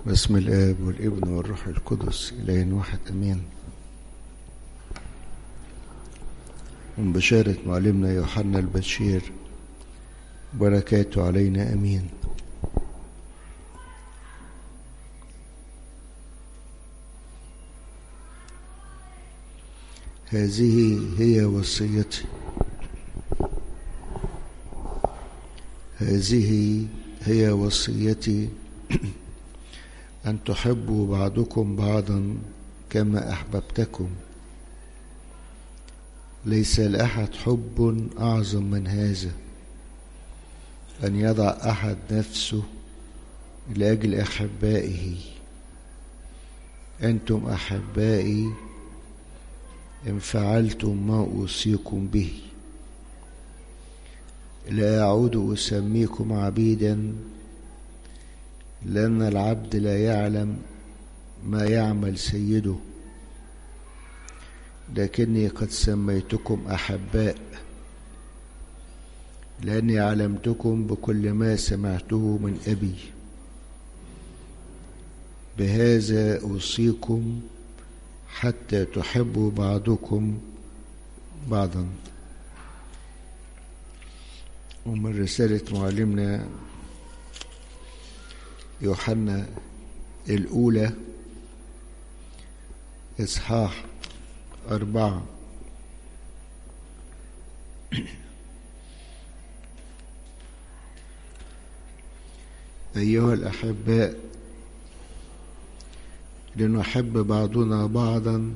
باسم الآب والابن والروح القدس إله واحد أمين. من بشارة معلمنا يوحنا البشير بركاته علينا أمين. هذه هي وصيتي، هذه هي وصيتي أن تحبوا بعضكم بعضا كما أحببتكم. ليس لأحد حب أعظم من هذا، أن يضع أحد نفسه لأجل أحبائه. أنتم أحبائي إن فعلتم ما أوصيكم به. لا أعود أسميكم عبيدا، لأن العبد لا يعلم ما يعمل سيده، لكني قد سميتكم أحباء، لأني علمتكم بكل ما سمعته من أبي. بهذا أوصيكم حتى تحبوا بعضكم بعضا. ومن رسالة معلمنا يوحنا الأولى إصحاح 4. أيها الأحباء، لنحب بعضنا بعضا،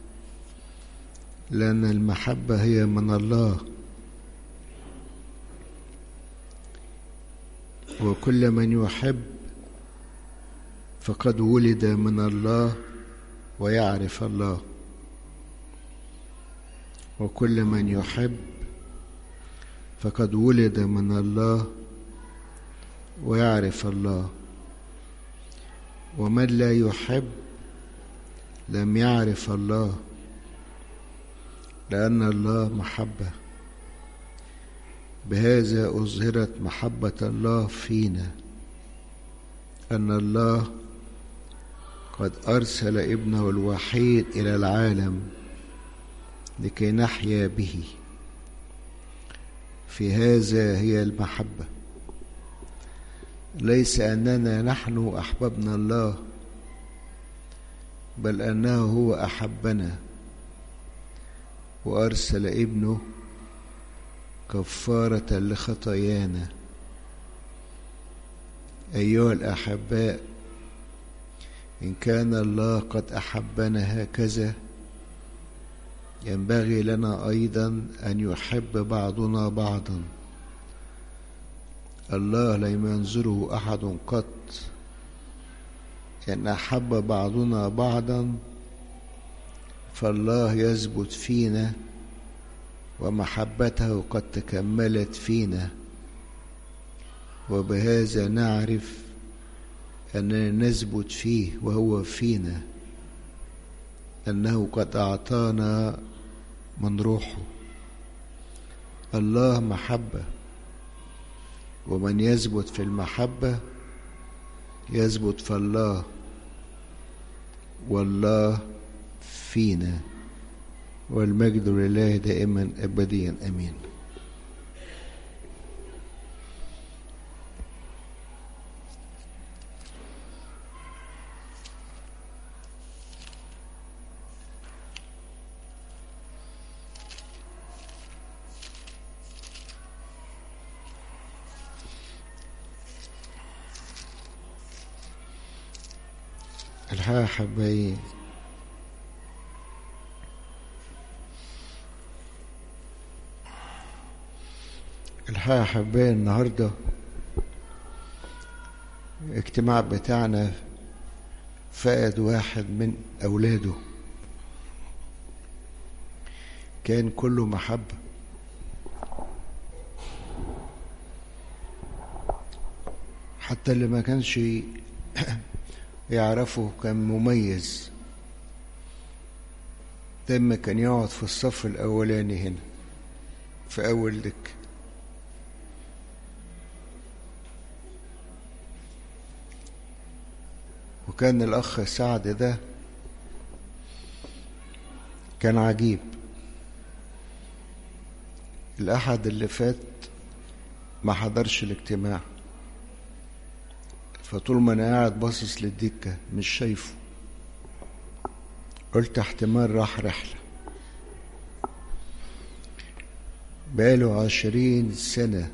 لأن المحبة هي من الله، وكل من يحب فقد ولد من الله ويعرف الله. وكل من يحب فقد ولد من الله ويعرف الله. ومن لا يحب لم يعرف الله، لأن الله محبة. بهذا أظهرت محبة الله فينا، أن الله قد أرسل ابنه الوحيد إلى العالم لكي نحيا به. في هذا هي المحبة، ليس أننا نحن أحببنا الله، بل أنه هو أحبنا وأرسل ابنه كفارة لخطايانا. أيها الأحباء، إن كان الله قد أحبنا هكذا، ينبغي لنا أيضا أن يحب بعضنا بعضا. الله لم ينظره أحد قط إن أحب بعضنا بعضا، فالله يثبت فينا ومحبته قد تكملت فينا. وبهذا نعرف أننا نثبت فيه وهو فينا، أنه قد أعطانا من روحه. الله محبة، ومن يثبت في المحبة يثبت في الله، والله فينا. والمجد لله دائما أبديا أمين. الحقيقة حبايبي، النهاردة اجتماع بتاعنا فقد واحد من أولاده، كان كله محبة. حتى اللي ما كانش يعرفه كان مميز. دايما كان يقعد في الصف الأولاني هنا في أول دك. وكان الأخ سعد ده كان عجيب. الأحد اللي فات ما حضرش الاجتماع، فطول ما أنا قاعد باصص للدكة مش شايفه، قلت احتمال راح رحلة. بقاله 20 سنة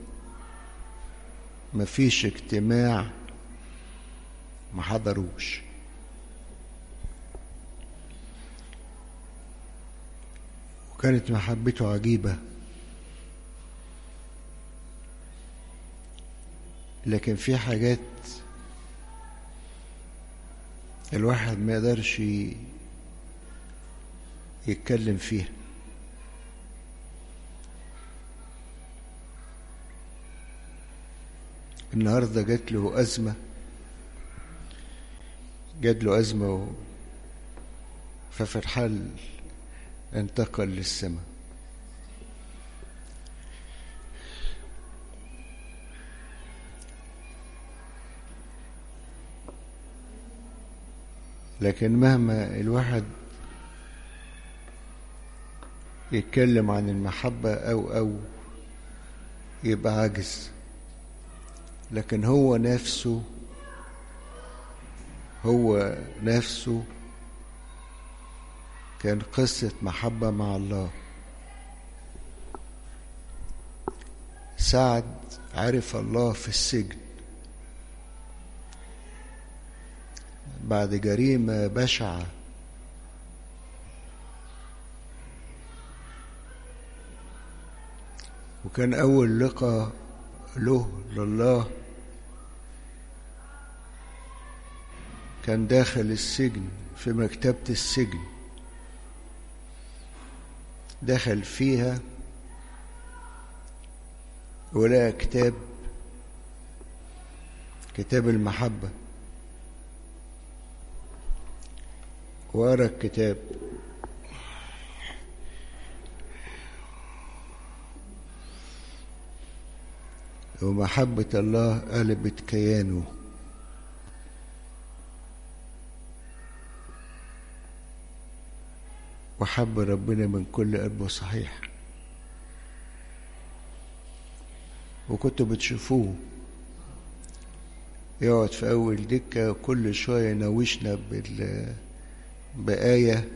مفيش اجتماع ما حضروش. وكانت محبته عجيبة، لكن في حاجات الواحد ما يقدرش يتكلم فيها. النهارده جات له أزمة ففي الحال انتقل للسماء. لكن مهما الواحد يتكلم عن المحبة أو يبقى عاجز، لكن هو نفسه كان قصة محبة مع الله. سعد عرف الله في السجن بعد جريمة بشعة، وكان أول لقاء له لله كان داخل السجن في مكتبة السجن، دخل فيها ولقى كتاب المحبة، وقرأ الكتاب ومحبة الله قلبت كيانه، وحب ربنا من كل قلبه صحيح. وكنتوا بتشوفوه يقعد في أول دكة كل شوية ينوشنا بآية،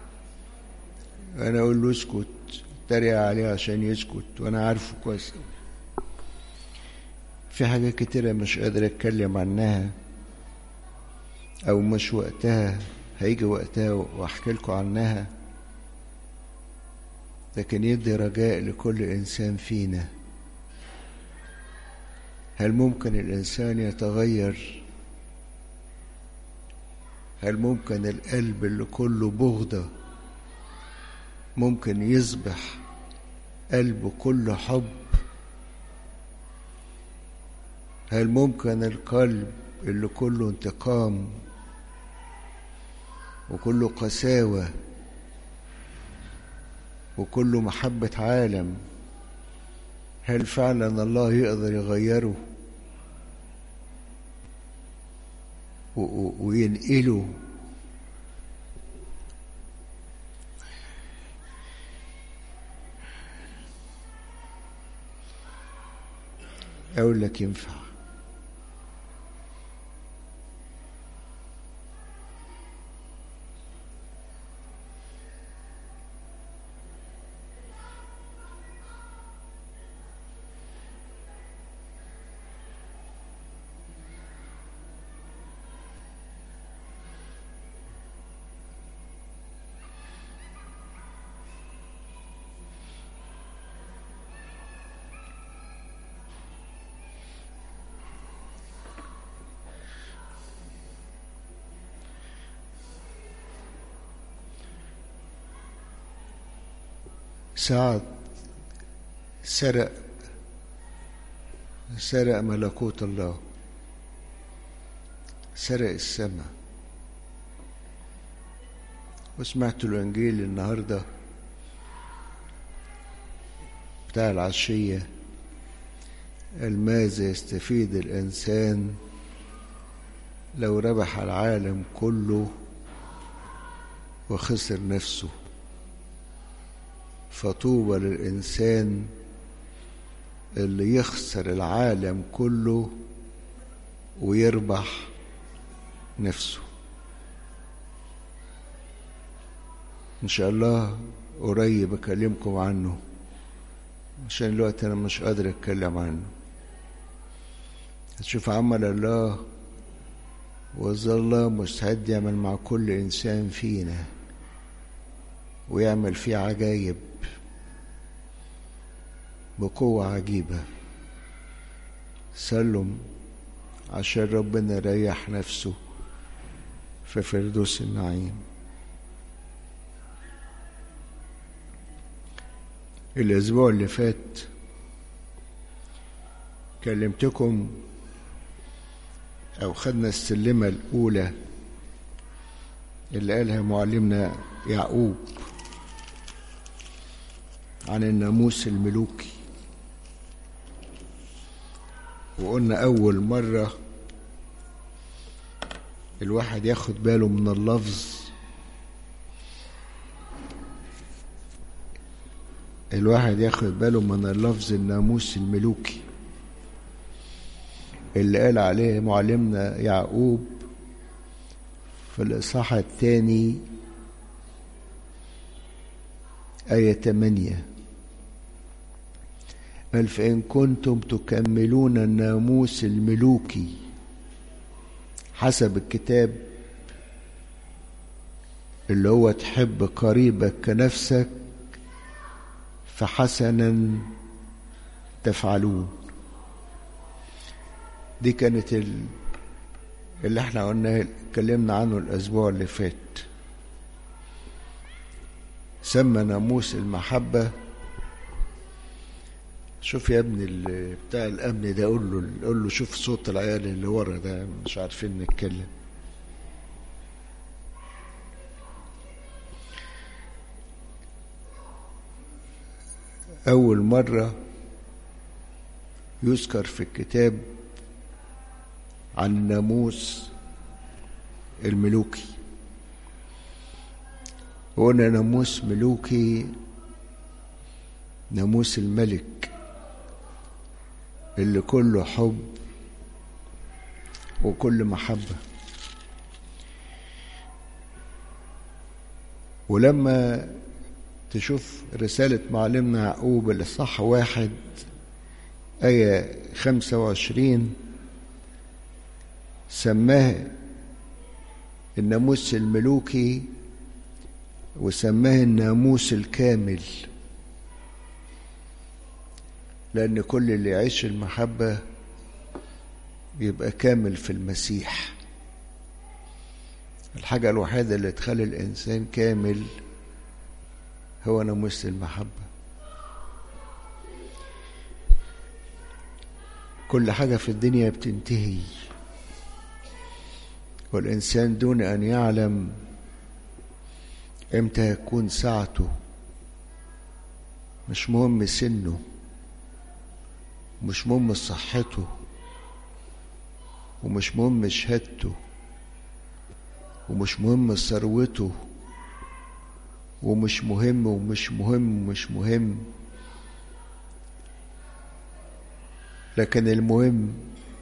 أنا أقول له اسكت، اتريق عليه عشان يسكت، وأنا عارفه كويس. في حاجات كتيرة مش قادر أتكلم عنها أو مش وقتها، هيجي وقتها وأحكي لكم عنها، لكن يدي رجاء لكل إنسان فينا. هل ممكن الإنسان يتغير؟ هل ممكن القلب اللي كله بغضة ممكن يصبح قلب كله حب؟ هل ممكن القلب اللي كله انتقام وكله قساوة وكله محبة عالم، هل فعلا الله يقدر يغيره وينقله أقول لك ينفع؟ سعد سرق ملكوت الله، سرق السماء. وسمعت الإنجيل النهاردة بتاع العشية، ماذا يستفيد الإنسان لو ربح العالم كله وخسر نفسه. فطوبى للإنسان اللي يخسر العالم كله ويربح نفسه. إن شاء الله قريب أكلمكم عنه، عشان الوقت أنا مش قادر أتكلم عنه. هتشوف عمل الله، وظل الله مستعد يعمل مع كل إنسان فينا ويعمل فيه عجايب بقوة عجيبة. سلم عشان ربنا يريح نفسه في فردوس النعيم. الأسبوع اللي فات كلمتكم أو خدنا السلمة الأولى اللي قالها معلمنا يعقوب عن الناموس الملوكي، وقلنا أول مرة الواحد ياخد باله من اللفظ، من اللفظ الناموس الملوكي اللي قال عليه معلمنا يعقوب في الإصحاح 2 آية 8. قال: فإن كنتم تكملون الناموس الملوكي حسب الكتاب اللي هو تحب قريبك كنفسك فحسنا تفعلون. دي كانت اللي احنا قلنا اتكلمنا عنه الأسبوع اللي فات. سمى ناموس المحبة. شوف يا ابني بتاع الأمن ده، قول له شوف صوت العيال اللي ورا ده مش عارفين نتكلم. أول مرة يذكر في الكتاب عن الناموس الملوكي، وقلنا ناموس ملوكي ناموس الملك اللي كله حب وكل محبة. ولما تشوف رسالة معلمنا يعقوب الإصحاح 1 آية 25 سماه الناموس الملوكي وسماه الناموس الكامل، لأن كل اللي يعيش المحبة يبقى كامل في المسيح. الحاجة الوحيدة اللي تخلي الإنسان كامل هو ناموس المحبة. كل حاجة في الدنيا بتنتهي، والإنسان دون أن يعلم إمتى يكون ساعته. مش مهم سنه، مش مهم صحته، ومش مهم شهادته، ومش مهم ثروته، ومش مهم. لكن المهم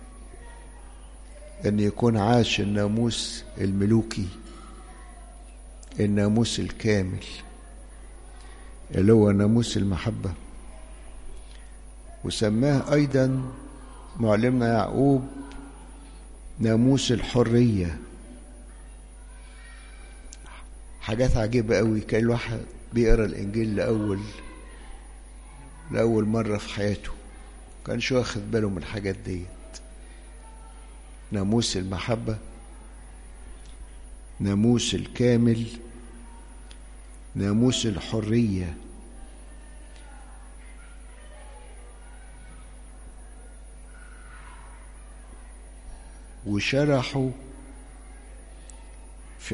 أن يكون عاش الناموس الملوكي، الناموس الكامل اللي هو ناموس المحبة. وسماه أيضا معلمنا يعقوب ناموس الحرية. حاجات عجيبة قوي. كان الواحد بيقرأ الإنجيل لأول مرة في حياته كانش واخد باله من الحاجات ديت. ناموس المحبة، ناموس الكامل، ناموس الحرية. وشرحوا في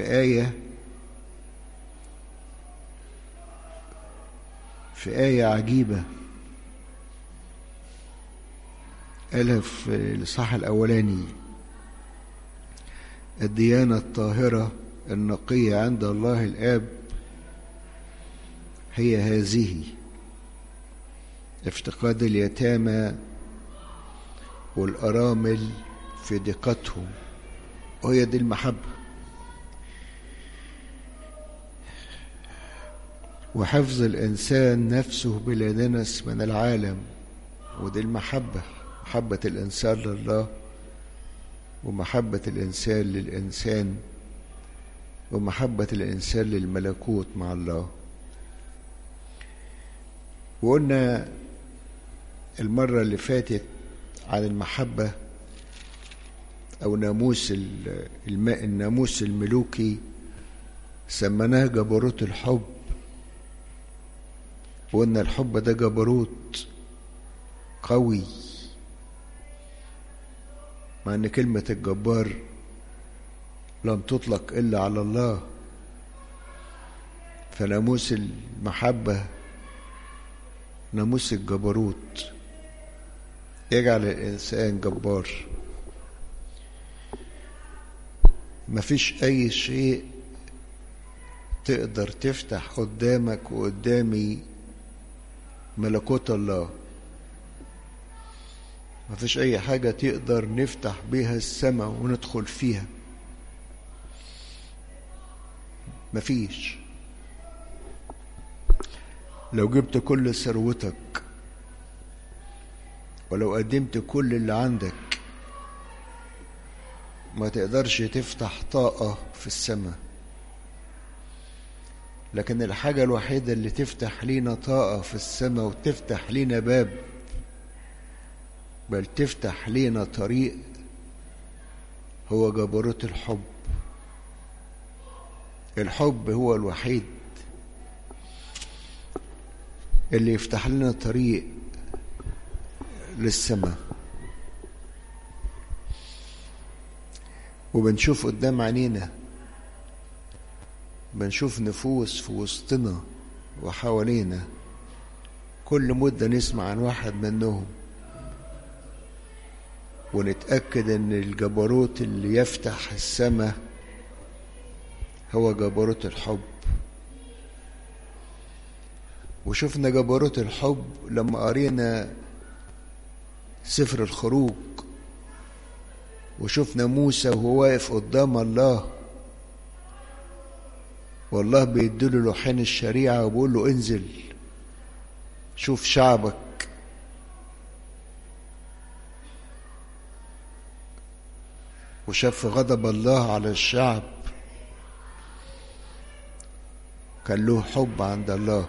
آية عجيبة قالها في الإصحاح الأولاني: الديانة الطاهرة النقية عند الله الآب هي هذه: افتقاد اليتامى والأرامل في ضيقتهم، وهي دي المحبة. وحفظ الإنسان نفسه بلا دنس من العالم، ودي المحبة، محبة الإنسان لله ومحبة الإنسان للإنسان ومحبة الإنسان للملكوت مع الله. وقلنا المرة اللي فاتت عن المحبة أو الناموس الملوكي سمناه جبروت الحب، وقلنا الحب ده جبروت قوي، مع أن كلمة الجبار لم تطلق إلا على الله. فناموس المحبة ناموس الجبروت يجعل الإنسان جبار. مفيش أي شيء تقدر تفتح قدامك وقدامي ملكوت الله، مفيش أي حاجة تقدر نفتح بيها السماء وندخل فيها، مفيش. لو جبت كل ثروتك ولو قدمت كل اللي عندك ما تقدرش تفتح طاقة في السماء. لكن الحاجة الوحيدة اللي تفتح لينا طاقة في السماء وتفتح لينا باب، بل تفتح لينا طريق، هو جبروت الحب. الحب هو الوحيد اللي يفتح لنا طريق للسماء. وبنشوف قدام عينينا، بنشوف نفوس في وسطنا وحوالينا، كل مدة نسمع عن واحد منهم ونتأكد ان الجبروت اللي يفتح السماء هو جبروت الحب. وشفنا جبروت الحب لما قرينا سفر الخروج، وشفنا موسى وهو واقف قدام الله، والله بيديله لوحين الشريعة وبيقول له انزل شوف شعبك. وشاف غضب الله على الشعب، كان له حب عند الله،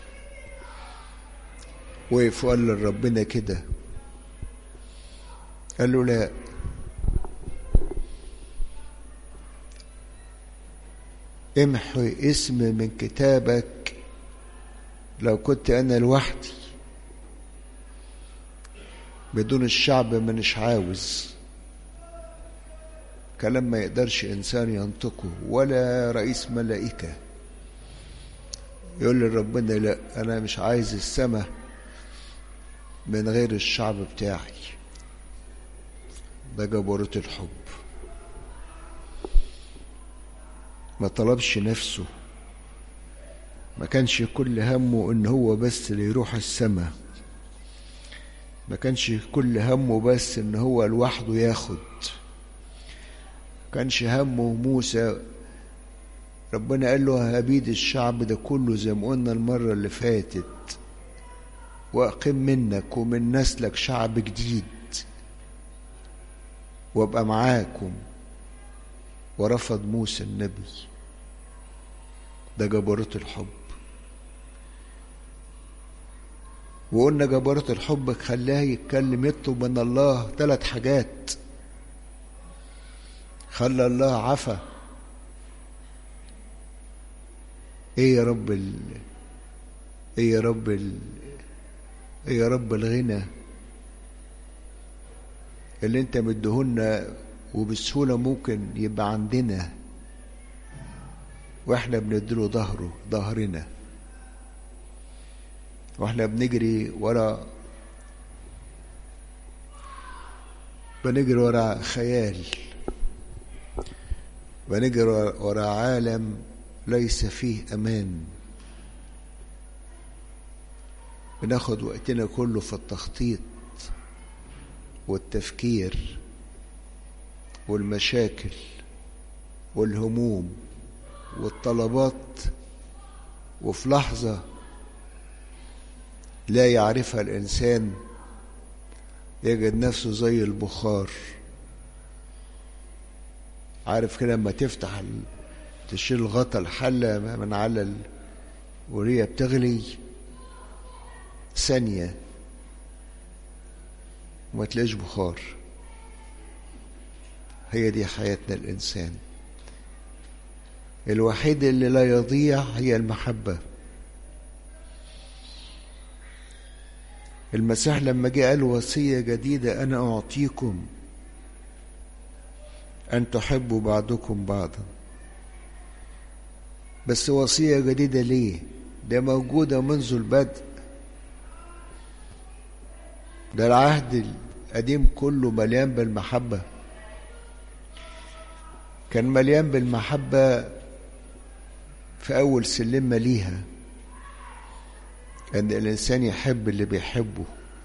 وقف وقال لربنا كده، قال له لا، امحي اسم من كتابك لو كنت انا لوحدي، بدون الشعب مانيش عاوز. كلام ما يقدرش انسان ينطقه ولا رئيس ملائكة. يقول لربنا لا، انا مش عايز السماء من غير الشعب بتاعي. ده جبروت الحب. ما طلبش نفسه، ما كانش كل همه ان هو بس اللي يروح السماء، ما كانش كل همه بس ان هو لوحده ياخد، كانش همه موسى. ربنا قال له هبيد الشعب ده كله زي ما قلنا المرة اللي فاتت، واقم منك ومن نسلك شعب جديد وابقى معاكم. ورفض موسى النبي. ده جبروت الحب. وقلنا جبروت الحب خلاه يتكلم، يطلب من الله 3 حاجات. خلى الله عفا. ايه يا رب الغنى اللي انت مديهولنا وبسهولة ممكن يبقى عندنا واحنا بنديله ظهرنا، واحنا بنجري ورا خيال. ونجري ورا عالم ليس فيه أمان. بناخد وقتنا كله في التخطيط والتفكير والمشاكل والهموم والطلبات، وفي لحظة لا يعرفها الإنسان يجد نفسه زي البخار. عارف كده لما تفتح تشيل غطا الحلة من على وهي بتغلي ثانية وما تلاقيش بخار. هي دي حياتنا الإنسان. الوحيد اللي لا يضيع هي المحبة. المسيح لما جاء قال وصية جديدة أنا أعطيكم أن تحبوا بعضكم بعضا. بس وصية جديدة ليه؟ ده موجودة منذ البدء. ده العهد القديم كله مليان بالمحبة. كان مليان بالمحبة في أول سلمة ليها، أن الإنسان يحب اللي بيحبه،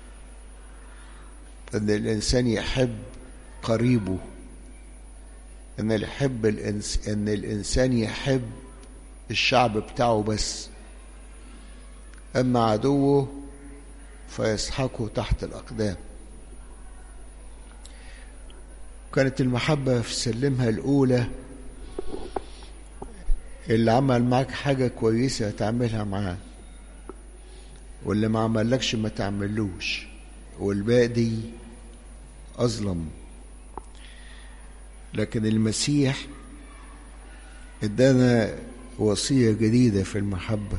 أن الإنسان يحب قريبه، أن الإنسان يحب الشعب بتاعه بس، أما عدوه فيسحقه تحت الأقدام. كانت المحبة في سلمها الأولى اللي عمل معاك حاجة كويسة تعملها معاه، واللي ما عملكش ما تعملوش، والباقي أظلم. لكن المسيح ادانا وصية جديدة في المحبة.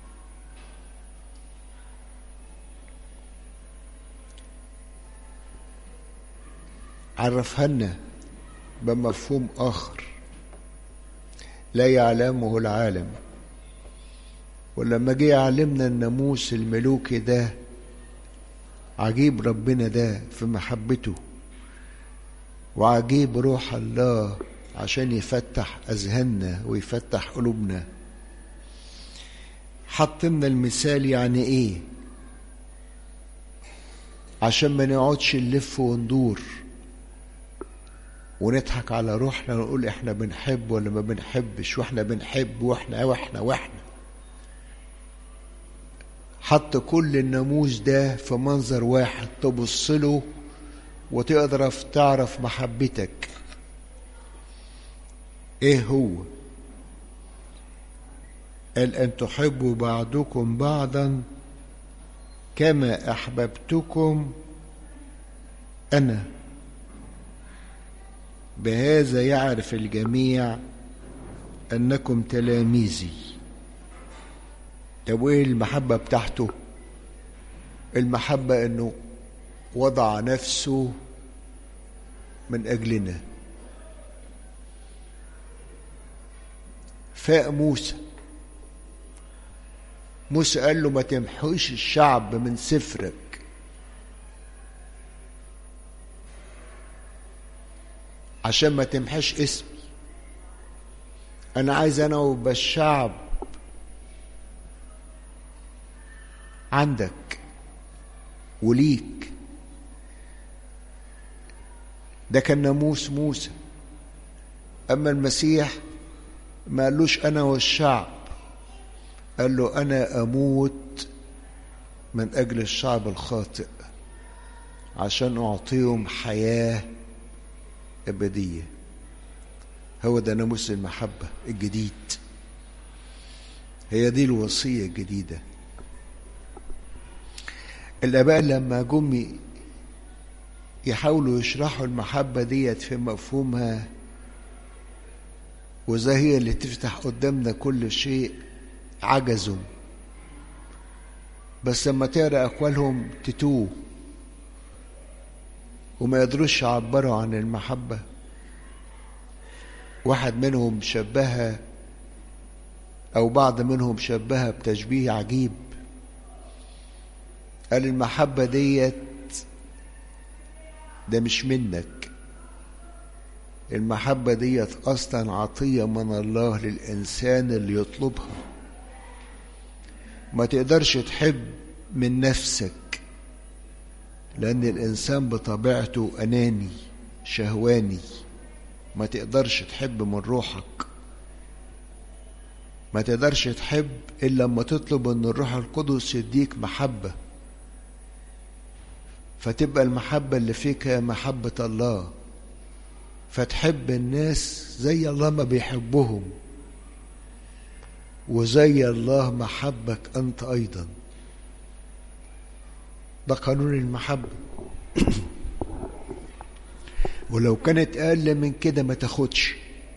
عرفها لنا بمفهوم آخر لا يعلمه العالم. ولما جه يعلمنا الناموس الملوكي ده، عجيب ربنا ده في محبته، وعجيب روح الله عشان يفتح أذهاننا ويفتح قلوبنا. حط لنا المثال يعني إيه، عشان ما نقعدش نلف وندور ونضحك على روحنا ونقول احنا بنحب ولا ما بنحبش، واحنا بنحب واحنا. حط كل الناموس ده في منظر واحد تبص له وتقدر تعرف محبتك ايه هو. قال ان تحبوا بعضكم بعضا كما احببتكم انا، بهذا يعرف الجميع انكم تلاميذي. طب وايه المحبة بتاعته؟ المحبة انه وضع نفسه من اجلنا. فاق موسى قال له ما تمحوش الشعب من سفرك. عشان ما تمحش اسمي. انا عايز انا وبقى الشعب عندك وليك. ده كان ناموس موسى. اما المسيح ما قالوش انا والشعب، قال له انا اموت من اجل الشعب الخاطئ عشان اعطيهم حياة ابدية. هو ده ناموس المحبة الجديد. هي دي الوصية الجديدة. الآباء لما جم يحاولوا يشرحوا المحبة ديت في مفهومها وزي هي اللي تفتح قدامنا كل شيء، عجزوا. بس لما تقرأ أقوالهم تتوه وما يقدروش يعبروا عن المحبة. واحد منهم شبهها أو بعض منهم شبهها بتشبيه عجيب. قال المحبة ديت ده مش منك، المحبة ديت أصلا عطية من الله للإنسان اللي يطلبها. ما تقدرش تحب من نفسك، لأن الإنسان بطبيعته أناني شهواني. ما تقدرش تحب من روحك، ما تقدرش تحب إلا لما تطلب أن الروح القدس يديك محبة، فتبقى المحبة اللي فيك محبة الله، فتحب الناس زي الله ما بيحبهم، وزي الله محبك أنت أيضا. ده قانون المحبة. ولو كانت أقل من كده ما تاخدش.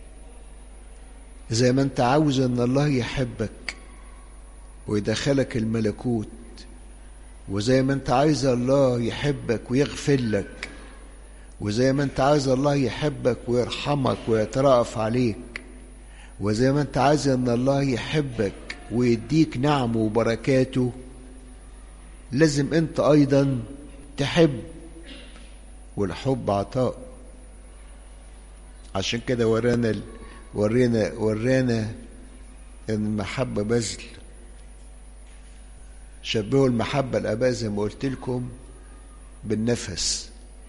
زي ما أنت عاوز أن الله يحبك ويدخلك الملكوت، وزي ما أنت عايز الله يحبك ويغفر لك، وزي ما أنت عايز الله يحبك ويرحمك ويترأف عليك، وزي ما أنت عايز أن الله يحبك ويديك نعمه وبركاته، لازم أنت أيضا تحب. والحب عطاء. عشان كده ورانا ان المحبة بذل. شبهوا المحبة الآباء زي ما قلت لكم بالنفس.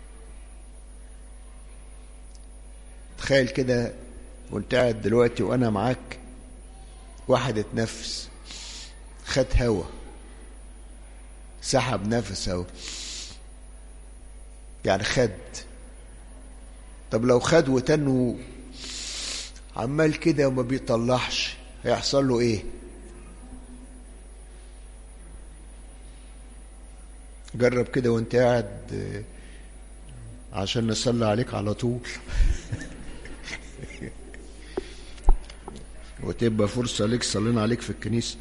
تخيل كده وانت قاعد دلوقتي وانا معاك، واحد اتنفس، خد هوا، سحب نفس هوا، يعني خد. طب لو خد وتنه عمال كده وما بيطلعش، هيحصل له ايه؟ جرب كده وانت قاعد عشان نصلي عليك على طول وتبقى فرصة ليك صلينا عليك في الكنيسة.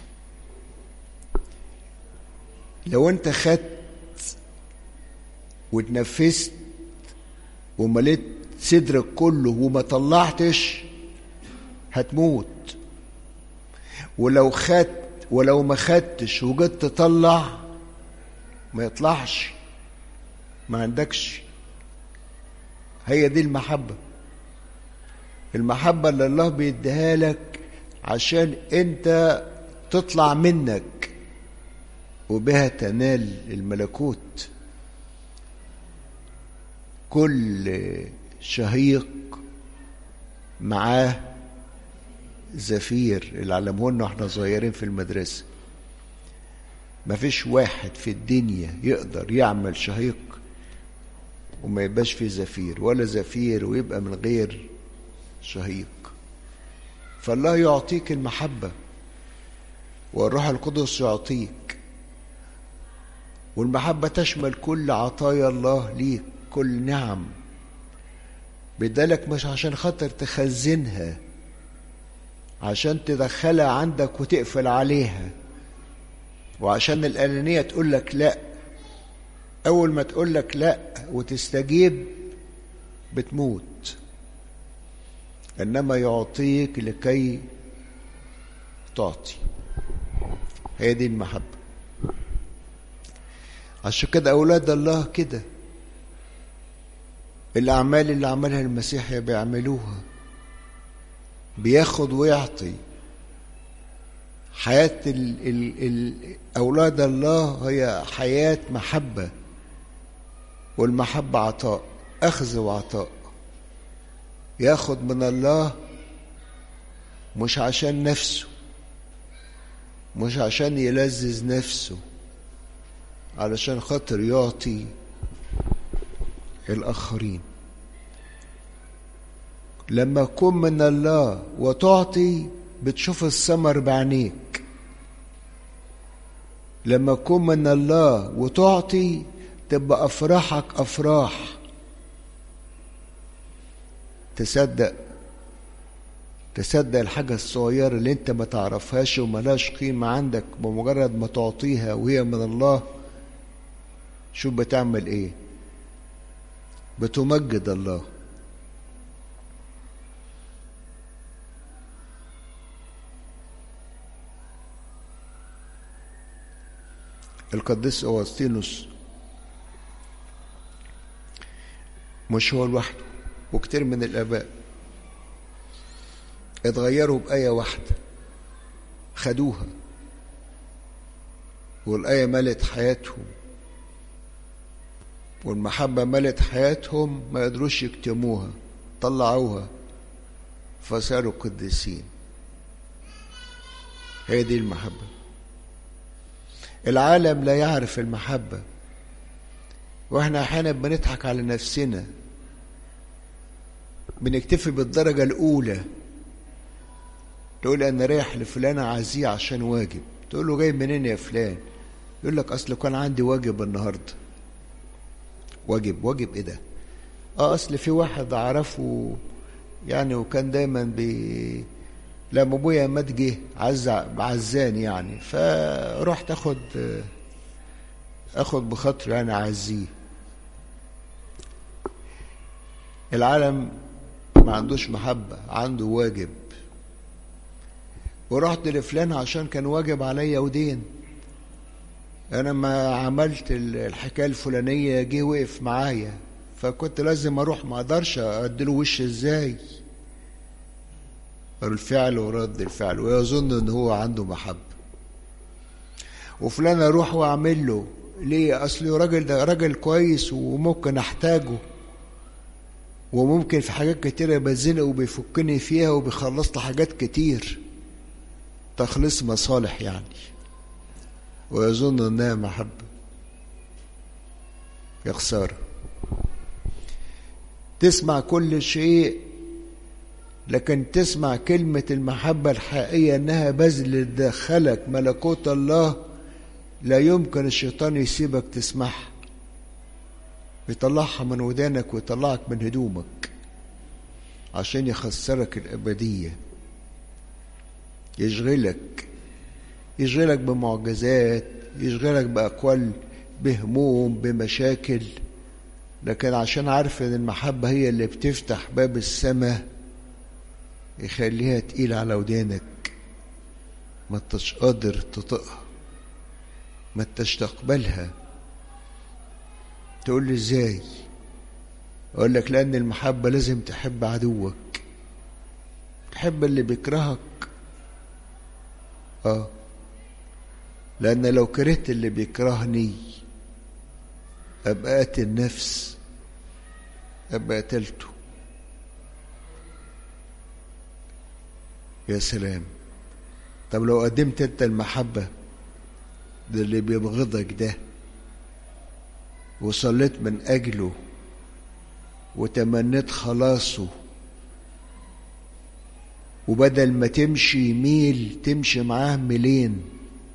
لو انت خدت واتنفست ومليت صدرك كله وما طلعتش، هتموت. ولو ما خدتش وجيت تطلع، ما يطلعش، ما عندكش. هي دي المحبة. المحبة اللي الله بيديها لك عشان انت تطلع منك وبها تنال الملكوت. كل شهيق معاه زفير اللي علمونا واحنا صغيرين في المدرسة. مفيش واحد في الدنيا يقدر يعمل شهيق وما يبقاش فيه زفير، ولا زفير ويبقى من غير شهيق. فالله يعطيك المحبة، والروح القدس يعطيك. والمحبة تشمل كل عطايا الله ليك، كل نعم بدالك، مش عشان خاطر تخزنها، عشان تدخلها عندك وتقفل عليها، وعشان الأنانية تقول لك لا. أول ما تقول لك لا وتستجيب بتموت. إنما يعطيك لكي تعطي. هي دي المحبة. عشان كده أولاد الله كده، الأعمال اللي عملها المسيح بيعملوها، بياخد ويعطي. حياة أولاد الله هي حياة محبة، والمحبة عطاء، أخذ وعطاء. ياخد من الله مش عشان نفسه، مش عشان يلذذ نفسه، علشان خاطر يعطي الآخرين. لما تكون من الله وتعطي بتشوف الثمر بعينيك. لما تكون من الله وتعطي تبقى أفراحك أفراح. تصدق الحاجة الصغيرة اللي انت ما تعرفهاش وملاش قيمة عندك، بمجرد ما تعطيها وهي من الله، شو بتعمل ايه؟ بتمجد الله. القديس أوغسطينوس مش هو لوحده، وكتير من الآباء اتغيروا بآية واحدة خدوها، والآية ملت حياتهم، والمحبة ملت حياتهم، ما قدروش يكتموها، طلعوها فصاروا قديسين. هي دي المحبة. العالم لا يعرف المحبة، واحنا احيانا بنضحك على نفسنا، بنكتفي بالدرجة الأولى. تقول أنا رايح لفلان أعزيه عشان واجب، تقول له جاي منين يا فلان؟ يقول لك أصل كان عندي واجب النهاردة. واجب إيه ده؟ أصل في واحد أعرفه يعني، وكان دايما لما أبويا مات جه عزاني يعني، فرحت أخد بخاطر يعني أعزيه. العالم ما عندوش محبة، عنده واجب. ورحت لفلان عشان كان واجب عليا ودين، انا ما عملت الحكايه الفلانيه جه وقف معايا فكنت لازم اروح، ما اقدرش اديله وش ازاي. الفعل ورد الفعل، ويظن ان هو عنده محبه. وفلان اروح واعمل له ليه؟ اصل الراجل ده راجل كويس وممكن احتاجه، وممكن في حاجات كتيره بزنق وبيفكني فيها وبيخلص لي حاجات كتير، تخليص مصالح يعني، ويظن انها محبه. يا خساره. تسمع كل شيء، لكن تسمع كلمه المحبه الحقيقيه انها بذل داخلك ملكوت الله، لا يمكن الشيطان يسيبك تسمعها. يطلعها من ودانك ويطلعك من هدومك عشان يخسرك الابديه. يشغلك بمعجزات، يشغلك بأقوال، بهموم، بمشاكل، لكن عشان عارف ان المحبة هي اللي بتفتح باب السماء يخليها تقيل على ودانك، ما انتش قادر تطقها، ما انتش تقبلها. تقول لي ازاي؟ اقول لك لان المحبة لازم تحب عدوك، تحب اللي بيكرهك. لأن لو كرهت اللي بيكرهني أبقى قاتل نفس، أبقى قتلته. يا سلام. طب لو قدمت أنت المحبة ده اللي بيبغضك ده، وصليت من أجله وتمنيت خلاصه، وبدل ما تمشي ميل تمشي معاه ميلين،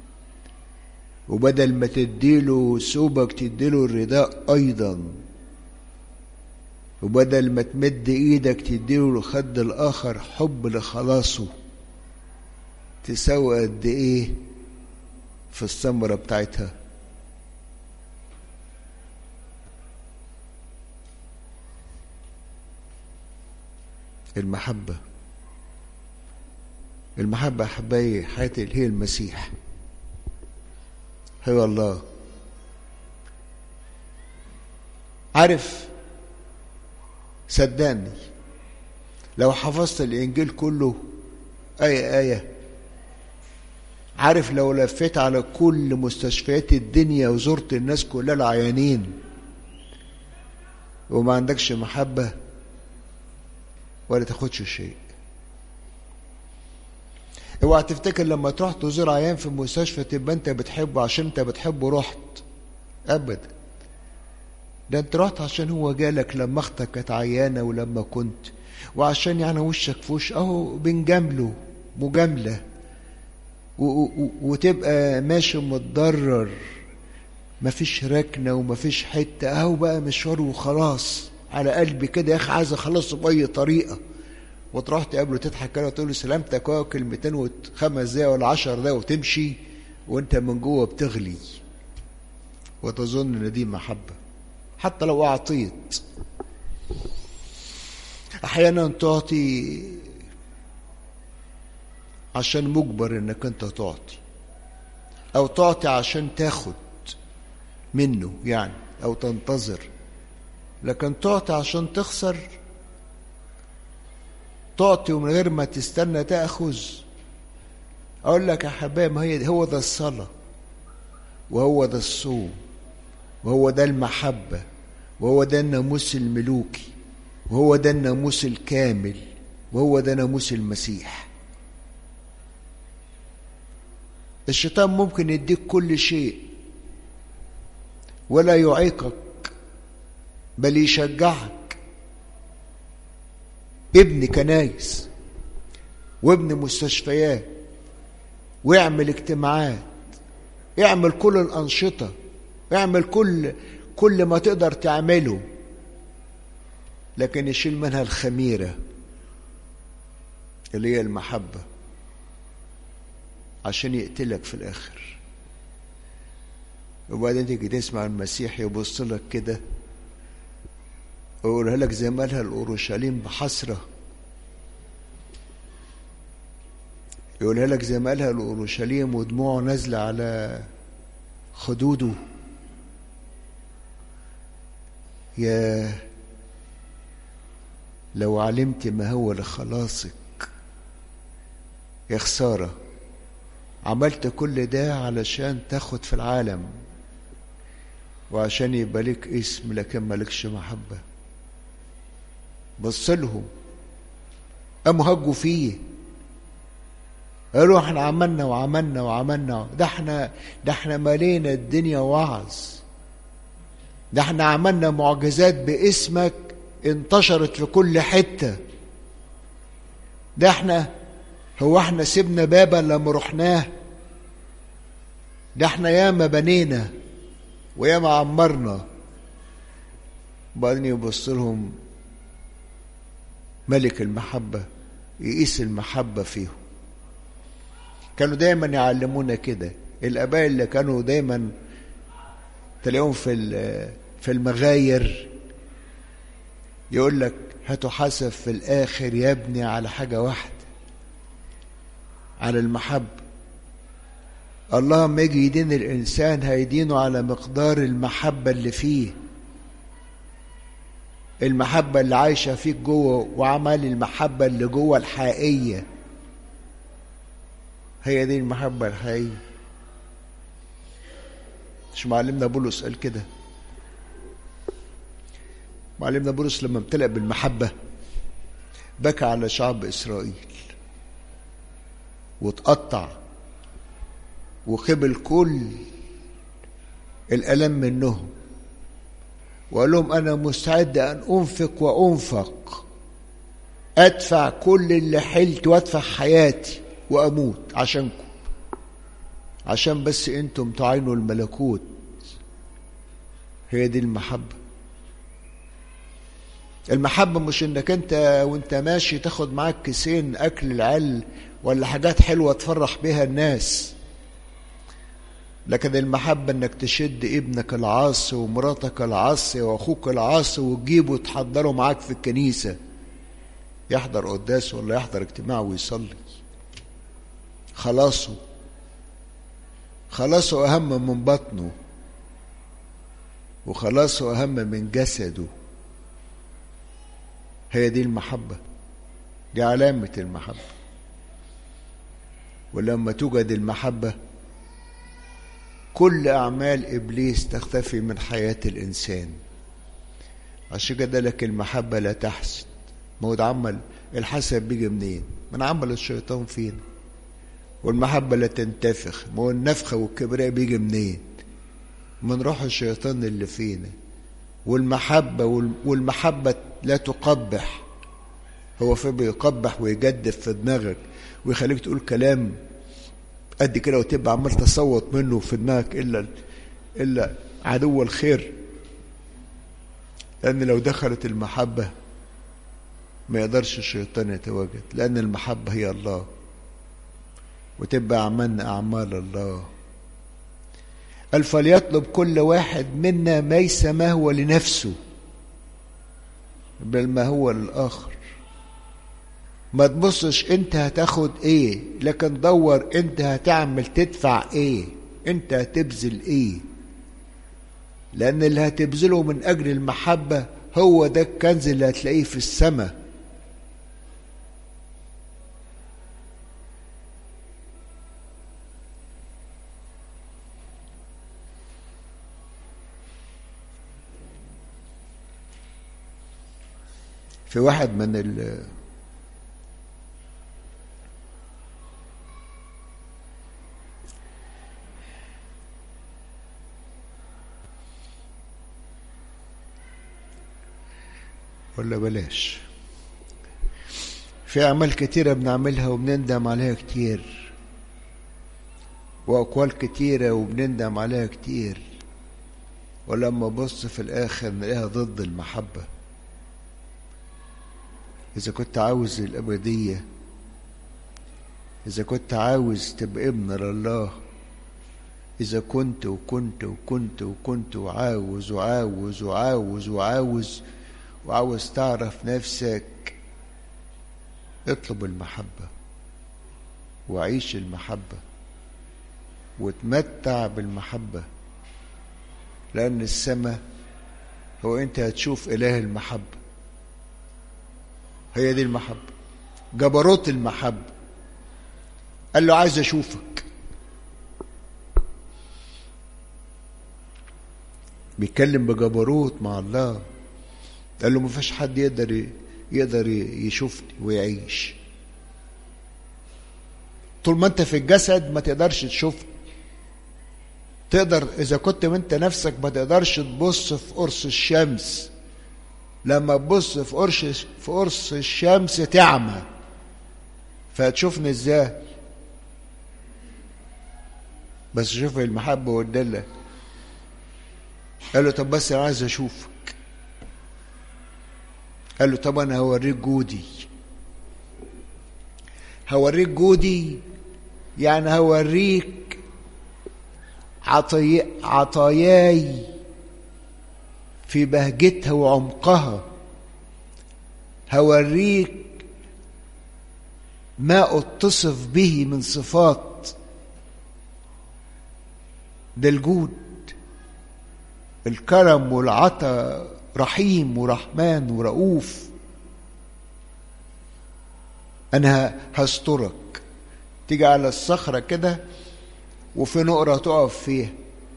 وبدل ما تديله ثوبك تديله الرداء أيضا، وبدل ما تمد إيدك تديله الخد الآخر حب لخلاصه، تساوي قد إيه في الثمرة بتاعتها؟ المحبة أحبائي حياتي هي المسيح، هو الله. عارف، صدقني لو حفظت الإنجيل كله آية، عارف لو لفيت على كل مستشفيات الدنيا وزرت الناس كلها العيانين وما عندكش محبة ولا تاخدش شيء. اوعى تفتكر لما تروح تزور عيان في المستشفى تبقى انت بتحبه عشان انت بتحبه رحت، ابدا. ده انت رحت عشان هو جالك لما اختك كانت عيانه ولما كنت، وعشان يعني وشك في وش اهو بنجامله مجامله، وتبقى ماشي متضرر، مفيش ركنه ومفيش حته، اهو بقى مشوار وخلاص على قلبي كده يا اخي عايز اخلصه باي طريقه، وتروح تقابله تضحك كده وتقول له سلامتك وكلمتين وخمس دقايق ولا 10 دقايق وتمشي وانت من جوه بتغلي، وتظن ان دي محبه حتى لو اعطيت. احيانا تعطي عشان مجبر انك انت تعطي، او تعطي عشان تاخد منه يعني، او تنتظر، لكن تعطي عشان تخسر تعطي ومن غير ما تستنى تأخذ. أقول لك يا حبايبي، هو ده الصلاة، وهو ده الصوم، وهو ده المحبة، وهو ده الناموس الملوكي، وهو ده الناموس الكامل، وهو ده ناموس المسيح. الشيطان ممكن يديك كل شيء ولا يعيقك، بل يشجعك. ابني كنايس وابني مستشفيات ويعمل اجتماعات، يعمل كل الأنشطة، يعمل كل ما تقدر تعمله، لكن يشيل منها الخميرة اللي هي المحبة عشان يقتلك في الآخر. وبعدين تيجي تسمع المسيح يبص لك كده ويقولها لك زي ما قالها الأورشليم بحسرة، يقولها لك زي ما قالها الأورشليم ودموعه نازلة على خدوده. يا لو علمت ما هو لخلاصك، يا خسارة عملت كل ده علشان تاخد في العالم وعشان يبقى لك اسم لكن مالكش محبة. بص لهم قاموا هجوا فيه، قالوا احنا عملنا وعملنا وعملنا، ده احنا مالينا الدنيا وعظ، ده احنا عملنا معجزات باسمك انتشرت في كل حتة، ده هو احنا سيبنا بابا لما رحناه، ده احنا ياما بنينا وياما عمرنا. وبعدين يبص لهم ملك المحبة يقيس المحبة فيهم. كانوا دايما يعلمونا كده الآباء اللي كانوا دايما تلاقيهم في المغاير، يقول لك هتحاسب في الآخر يا ابني على حاجة واحدة، على المحبة. الله ما يجي يدين الإنسان هيدينه على مقدار المحبة اللي فيه، المحبة اللي عايشة فيك جوه، وعمل المحبة اللي جوه الحقيقية، هي دي المحبة الحقيقية. مش معلمنا بولس قال كده؟ معلمنا بولس لما امتلأ بالمحبة بكى على شعب إسرائيل واتقطع وقبل كل الألم منهم، وقال لهم أنا مستعد أن أنفق وأنفق، أدفع كل اللي حلت وأدفع حياتي وأموت عشانكم، عشان بس أنتم تعينوا الملكوت. هي دي المحبة. المحبة مش إنك أنت وأنت ماشي تاخد معاك كيسين أكل العيال ولا حاجات حلوة تفرح بها الناس، لكن المحبة إنك تشد ابنك العاصي ومراتك العاصي وأخوك العاصي وتجيبه وتحضره معاك في الكنيسة يحضر قداس ولا يحضر اجتماع ويصلي. خلاصه أهم من بطنه، وخلاصه أهم من جسده. هي دي المحبة، دي علامة المحبة. ولما توجد المحبة كل أعمال إبليس تختفي من حياة الإنسان. عشان كده لك المحبة لا تحسد. ما هو ده عمل الحسد بيجي منين؟ من عمل الشيطان فينا. والمحبة لا تنتفخ، ما هو النفخة والكبرياء بيجي منين؟ من روح الشيطان اللي فينا. والمحبة لا تقبح. هو في بيقبح ويجدف في دماغك ويخليك تقول كلام قد كده وتبقى عمال تصوت منه في دماغك إلا عدو الخير. لأن لو دخلت المحبة ما يقدرش الشيطان يتواجد، لأن المحبة هي الله، وتبقى أعمالنا أعمال الله. قال فليطلب كل واحد منا ليس ما هو لنفسه بل ما هو للآخر. ما تبصش انت هتاخد ايه، لكن دور انت هتعمل تدفع ايه، انت هتبذل ايه. لأن اللي هتبذله من أجل المحبة هو ده الكنز اللي هتلاقيه في السماء. في واحد من ولا بلاش، في أعمال كتيرة بنعملها وبنندم عليها كتير، وأقوال كتيرة وبنندم عليها كتير، ولما بص في الآخر نلاقيها ضد المحبة. إذا كنت عاوز الأبدية، إذا كنت عاوز تبقى ابن لله، إذا كنت وكنت وكنت وكنت وعاوز وعاوز وعاوز وعاوز وعاوز تعرف نفسك، اطلب المحبة وعيش المحبة وتمتع بالمحبة، لأن السماء هو أنت هتشوف إله المحبة. هي دي المحبة، جبروت المحبة. قال له عايز أشوفك. بيتكلم بجبروت مع الله. قال له مفيش حد يقدر يشوفني ويعيش. طول ما انت في الجسد ما تقدرش تشوفني. تقدر إذا كنت انت نفسك ما تقدرش تبص في قرص الشمس، لما تبص في قرص الشمس تعمى، فهتشوفني ازاي؟ بس شوف المحبة والدلة. قال له طب بس انا عايز اشوفك. قال له طب انا هوريك جودي. هوريك جودي يعني هوريك عطاياي في بهجتها وعمقها. هوريك ما اتصف به من صفات. ده الجود، الكرم والعطا، رحيم ورحمن ورؤوف. انا هسترك. تيجي على الصخرة كده وفي نقرة تقف فيها،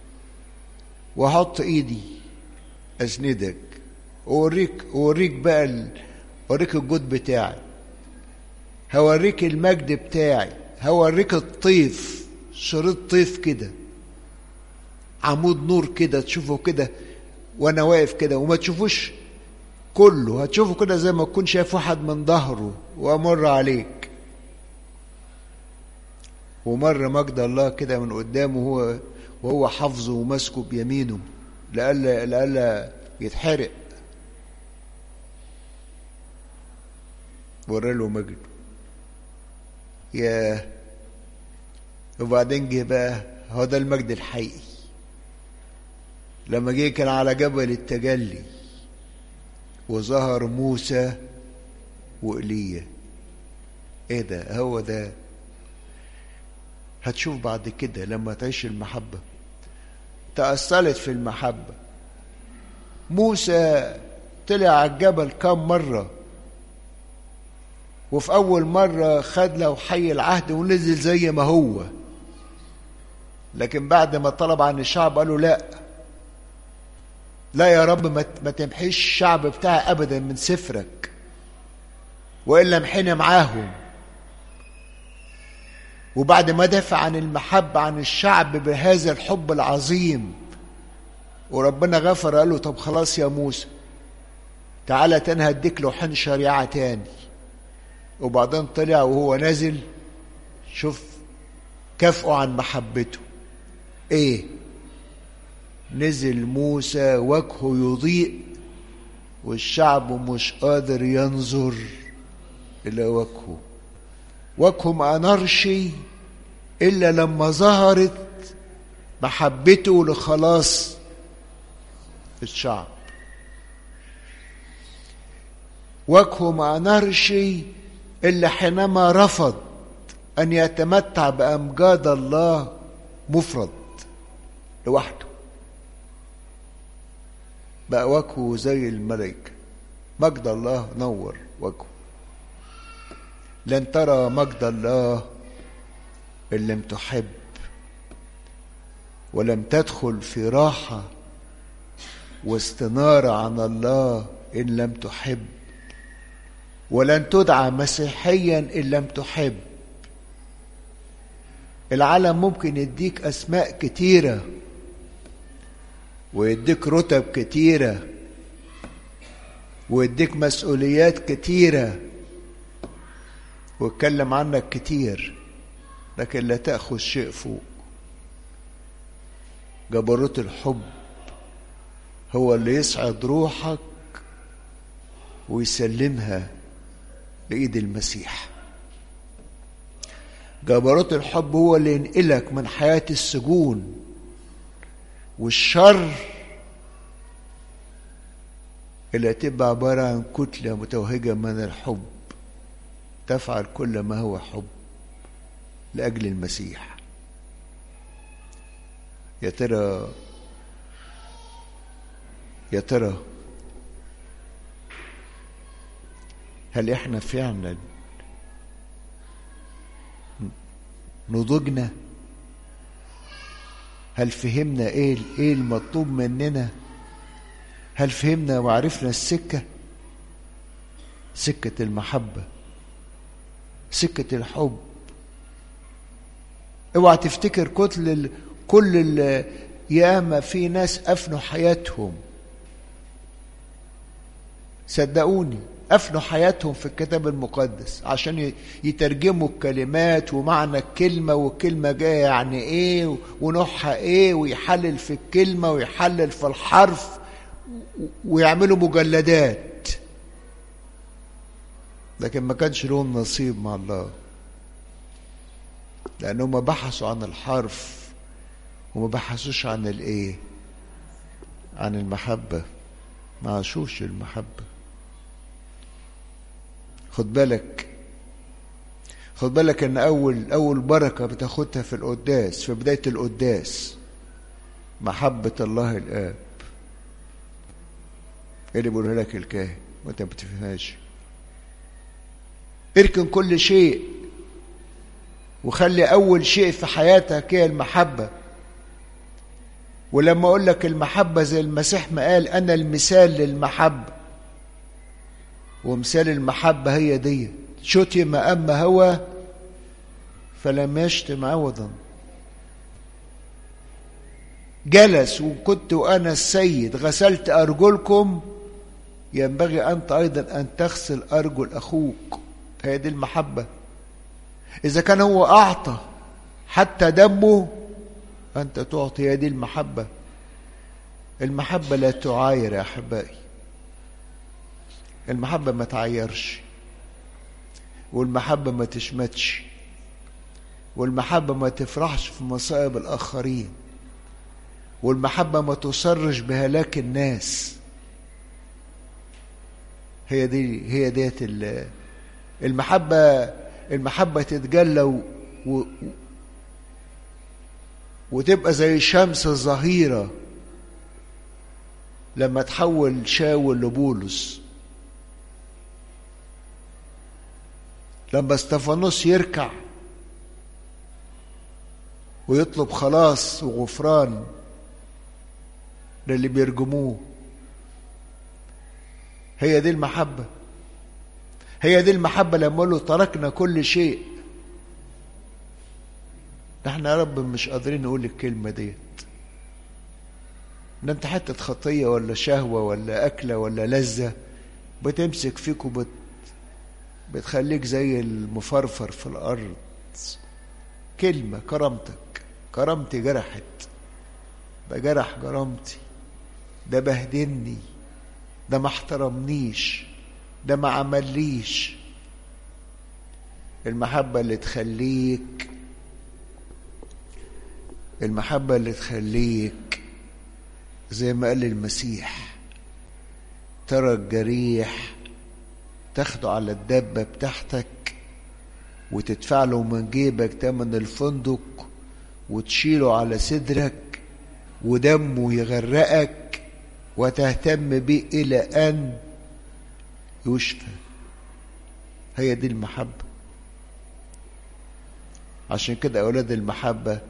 واحط ايدي اسندك، اوريك بقى اوريك الجود بتاعي، هوريك المجد بتاعي، هوريك الطيف، شريط طيف كده، عمود نور كده تشوفه كده وانا واقف كده، وما تشوفوش كله، هتشوفه كده زي ما تكون شايف واحد من ظهره وامر عليك. ومر مجد الله كده من قدامه وهو حافظه وماسكه بيمينه لألا يتحرق. ورى مجده. ياه. وبعدين جه بقى، هو ده المجد الحقيقي. لما جه كان على جبل التجلي وظهر موسى وإيليا. ايه ده؟ هو ده. هتشوف بعد كده لما تعيش المحبة، تأصلت في المحبة. موسى طلع على الجبل كم مرة، وفي أول مرة خد له حي العهد ونزل زي ما هو، لكن بعد ما طلب عن الشعب قالوا لا يا رب، ما تمحيش الشعب بتاعي أبدا من سفرك، وإلا محينا معاهم. وبعد ما دافع عن المحبة عن الشعب بهذا الحب العظيم وربنا غفر، قال له طب خلاص يا موسى تعالى تاني هديك لوحين شريعة تاني. وبعدين طلع وهو نازل، شوف كافئه عن محبته ايه؟ نزل موسى وجهه يضيء والشعب مش قادر ينظر إلى وجهه ما أنارش إلا لما ظهرت محبته لخلاص الشعب. وجهه ما أنارش إلا حينما رفض أن يتمتع بأمجاد الله مفرد لوحده. بقى وجهه زي الملائكة، مجد الله نور وجهه. لن ترى مجد الله إن لم تحب، ولم تدخل في راحة واستنارة عن الله إن لم تحب. ولن تدعى مسيحيا إن لم تحب. العالم ممكن يديك أسماء كتيرة ويديك رتب كتيرة ويديك مسؤوليات كتيرة ويتكلم عنك كتير، لكن لا تأخذ شيء فوق. جبروت الحب هو اللي يسعد روحك ويسلمها لإيد المسيح. جبروت الحب هو اللي ينقلك من حياة السجون والشر إلى تبقى عبارة عن كتلة متوهجة من الحب تفعل كل ما هو حب لأجل المسيح. يا ترى هل احنا فعلا نضجنا؟ هل فهمنا ايه المطلوب مننا؟ هل فهمنا وعرفنا السكة؟ سكة المحبة، سكة الحب. اوعى تفتكر كل ياما في ناس افنوا حياتهم، صدقوني افنوا حياتهم في الكتاب المقدس عشان يترجموا الكلمات ومعنى الكلمة والكلمة جاية يعني ايه ونوعها ايه، ويحلل في الكلمة ويحلل في الحرف ويعملوا مجلدات، لكن ما كانش لهم نصيب مع الله، لأنهم بحثوا عن الحرف وما بحثوش عن الايه، عن المحبة، ما عاشوش المحبة. خد بالك ان اول بركة بتاخدها في القداس، في بداية القداس، محبة الله الآب. ايه اللي بيقولها لك الكاهن وانت ما بتفهمهاش؟ اركن كل شيء وخلي اول شيء في حياتك هي المحبة. ولما اقول لك المحبة زي المسيح ما قال انا المثال للمحبة، ومثال المحبة هي دي: شتم اما هو فلم يشتم عوضا. جلس وكنت وانا السيد غسلت ارجلكم، ينبغي انت ايضا ان تغسل ارجل اخوك. هي دي المحبة. اذا كان هو اعطى حتى دمه انت تعطي، هي دي المحبة. المحبة لا تعاير يا احبائي، المحبة ما تعايرش، والمحبة ما تشمتش، والمحبة ما تفرحش في مصائب الاخرين، والمحبة ما تصرش بهلاك الناس. هي ديت المحبة تتجلى وتبقى زي شمس الظهيرة لما تحول شاول لبولس، لما استفانوس يركع ويطلب خلاص وغفران للي بيرجموه. هي دي المحبة. هي دي المحبة لما قالوا تركنا كل شيء. نحن يا رب مش قادرين نقول الكلمة ديت، ان انت حتة خطية ولا شهوة ولا أكلة ولا لذة بتمسك فيك بتخليك زي المفرفر في الأرض. كلمة: كرامتي جرحت، ده جرح كرامتي، ده بهدلني، ده ما احترمنيش، ده ما عمليش. المحبة اللي تخليك زي ما قال المسيح: ترى الجريح تاخده على الدابة بتاعتك وتدفع له من جيبك تمن الفندق وتشيله على صدرك ودمه يغرقك وتهتم به إلى أن يشفى. هي دي المحبة. عشان كده أولاد المحبة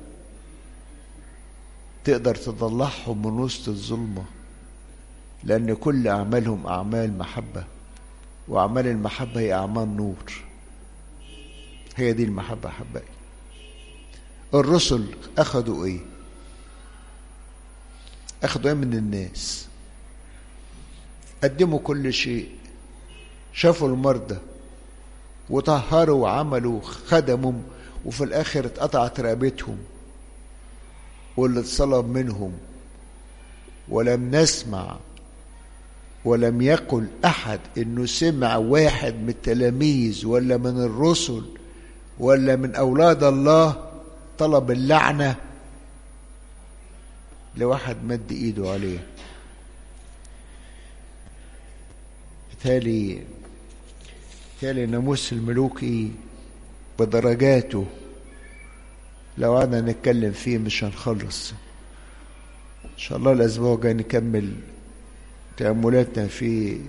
تقدر تطلعهم من وسط الظلمة، لأن كل أعمالهم أعمال محبة. وأعمال المحبة هي أعمال نور. هي دي المحبة أحبائي. الرسل أخذوا إيه؟ أخذوا إيه من الناس؟ قدموا كل شيء، شافوا المرضى وطهروا وعملوا خدموا، وفي الآخر اتقطعت رقبتهم واللي اتصلب منهم، ولم نسمع ولم يقل أحد إنه سمع واحد من التلاميذ ولا من الرسل ولا من أولاد الله طلب اللعنة لواحد مد إيده عليه. بالتالي الناموس الملوكي بدرجاته لو قعدنا نتكلم فيه مش هنخلص. إن شاء الله الأسبوع الجاي نكمل تأملاتنا في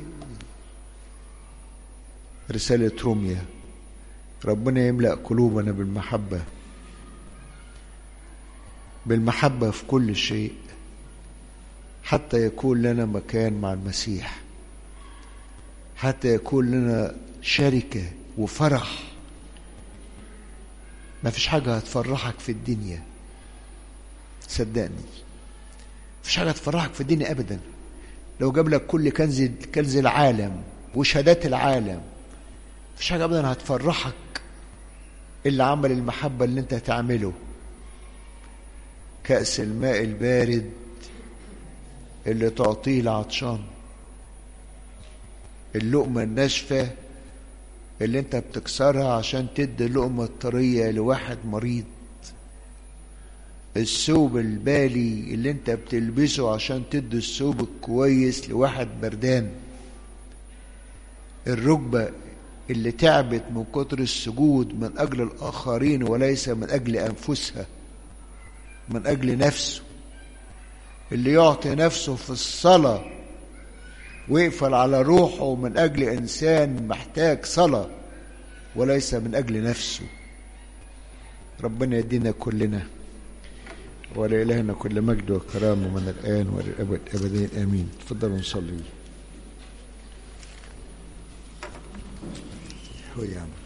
رسالة روميا. ربنا يملأ قلوبنا بالمحبة في كل شيء، حتى يكون لنا مكان مع المسيح، حتى يكون لنا شركة وفرح. ما فيش حاجة هتفرحك في الدنيا، صدقني ما فيش حاجة هتفرحك في الدنيا أبدا. لو جاب لك كل كنز العالم وشهادات العالم، ما فيش حاجة أبدا هتفرحك إلا عمل المحبة اللي أنت هتعمله. كأس الماء البارد اللي تعطيه العطشان، اللقمة الناشفة اللي انت بتكسرها عشان تدي اللقمة الطرية لواحد مريض، الثوب البالي اللي انت بتلبسه عشان تدي الثوب الكويس لواحد بردان، الركبة اللي تعبت من كتر السجود من أجل الآخرين وليس من أجل أنفسها، من أجل نفسه، اللي يعطي نفسه في الصلاة ويقفل على روحه من أجل إنسان محتاج صلاة وليس من أجل نفسه. ربنا يدينا كلنا، ولإلهنا كل مجد وكرامة من الآن وللأبد أبدين آمين. تفضلوا نصلي. هو يا عم.